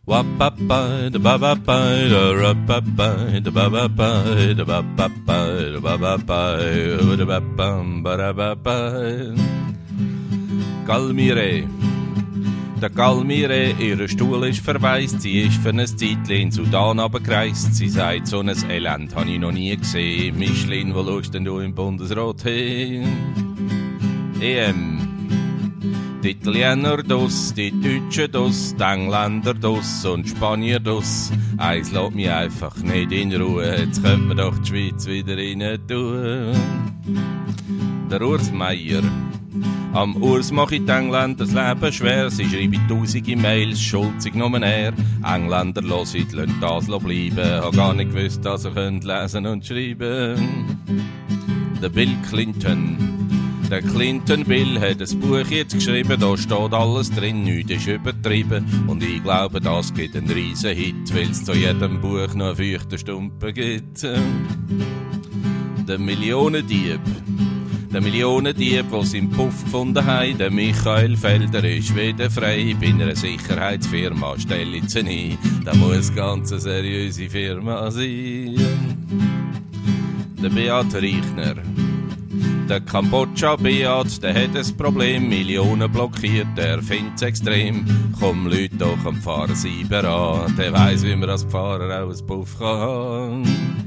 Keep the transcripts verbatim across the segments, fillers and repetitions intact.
Wap-ba-ba, da ba-ba-ba, da ra-ba-ba, da ba-ba-ba, da ba-ba-ba, da ba-ba-ba, da ba-bam, ba-da-ba-ba. Galmire. Der Galmire, ihr Stuhl ist verwaist, sie ist für ein Zeitchen in Sudan runtergereist. Sie sagt, so ein Elend habe ich noch nie gesehen. Michelin, wo schaust denn du im Bundesrat hin? E M. Die Italiener dus, die Deutschen dus, die Engländer dus und Spanier dus. Eins lässt mich einfach nicht in Ruhe, jetzt könnte man doch die Schweiz wieder rein tun. Der Urs Meier. Am Urs mache ich die Engländer das Leben schwer. Sie schreiben tausende Mails, schulzig nur er. Engländer hören, lassen das bleiben. Hab gar nicht gewusst, dass sie lesen und schreiben. Der Bill Clinton. Der Clinton Bill hat ein Buch jetzt geschrieben, da steht alles drin, nichts ist übertrieben. Und ich glaube, das gibt einen riesen Hit, weil es zu jedem Buch noch einen feuchten Stumpen gibt. Der Millionendieb. Der Millionendieb, der seinen Puff gefunden hat, der Michael Felder, ist wieder frei. Bei einer Sicherheitsfirma stelle ich sie ein. Da muss ganz eine seriöse Firma sein. Der Beat Reichner. Der Kambodscha-Beat, der hat ein Problem, Millionen blockiert, der findet's extrem. Komm, Leute, doch am Fahrer Sieber an, der weiss, wie man als Fahrer auch einen Puff kann haben.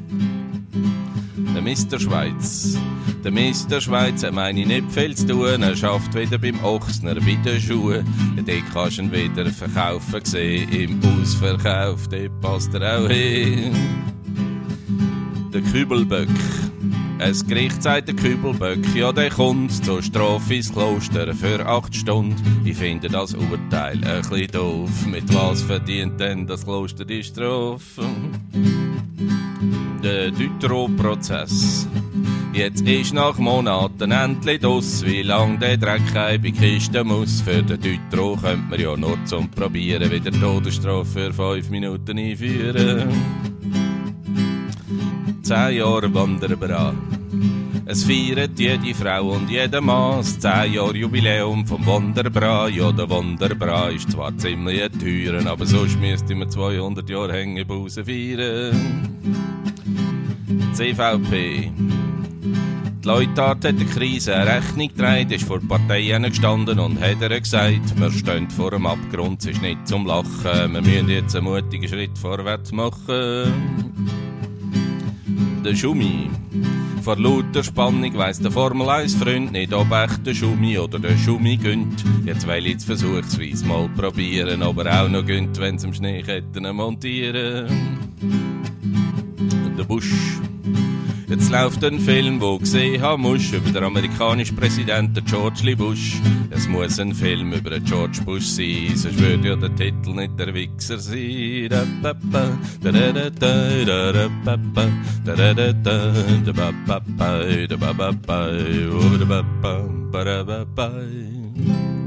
Der Mister Schweiz. Der Mister Schweiz, er meine nicht viel zu tun, er schafft wieder beim Ochsner bei den Schuhen. Den kannst du ihn wieder verkaufen sehen, im Ausverkauf, dort passt er auch hin. Der Kübelböck. Es Gericht sagt der Kübelböck, ja der kommt zur Strafe ins Kloster für acht Stunden. Ich finde das Urteil ein bisschen doof. Mit was verdient denn das Kloster die Strafe? Der Deutero-Prozess. Jetzt ist nach Monaten endlich aus, wie lang der Dreck in die Kiste muss. Für den Deutero könnte man ja nur zum Probieren wieder Todesstrafe für fünf Minuten einführen. Zehn Jahre wandern wir an. Es feiert jede Frau und jeder Mann das zehn Jahre Jubiläum vom Wonderbra. Ja, der Wonderbra ist zwar ziemlich teuer, aber sonst müsste man zweihundert Jahre Hängebausen feiern. C V P. Die Leutart hat eine Krise, eine Rechnung gedreht, ist vor Parteien gestanden und hat ihr gesagt, wir stehen vor dem Abgrund, es ist nicht zum Lachen, wir müssen jetzt einen mutigen Schritt vorwärts machen. Der Schumi. Vor lauter Spannung weiss der Formel eins Freund nicht, ob echt der Schumi oder der Schumi gönnt. Jetzt will ich es versuchsweise mal probieren, aber auch noch gönnt, wenn sie im Schneeketten montieren. Der Bush. Jetzt läuft ein Film, wo gesehen haben muss, über den amerikanischen Präsidenten George Lee Bush. Es muss ein Film über den George Bush sein, sonst würde ja der Titel nicht der Wichser sein. Da